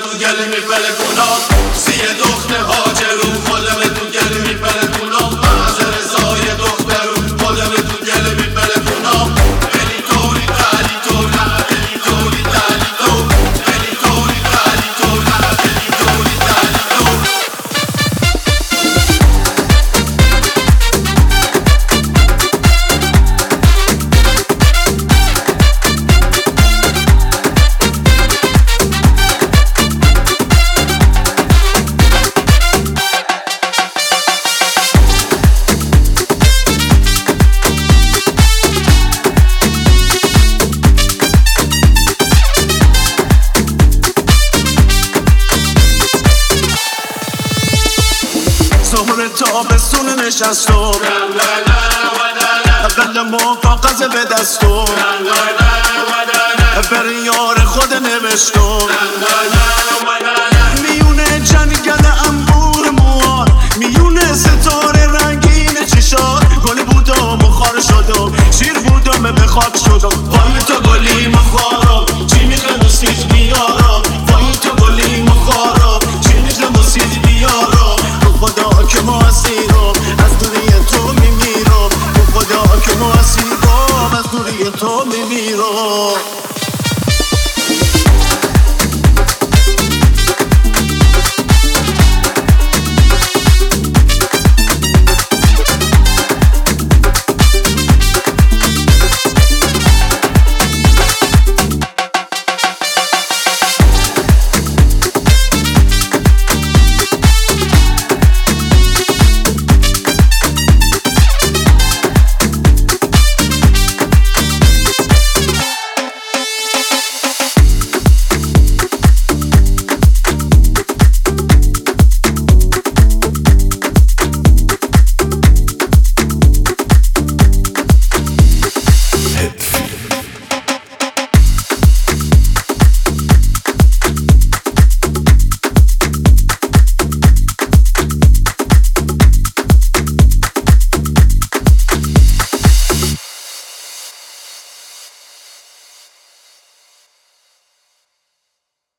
تو گلی میپره کنام سی دختر هاجرون خودم تو گلی میپره کنام از رضای دخترون خودم تو گلی میپره کنام بلی توری تالی تو نه بلی توری تالی تو بلی توری تالی تو نه بلی توری تالی تو ظهر تابستون نشستم قلم و کاغذ به دستم بر یار خود نوشتم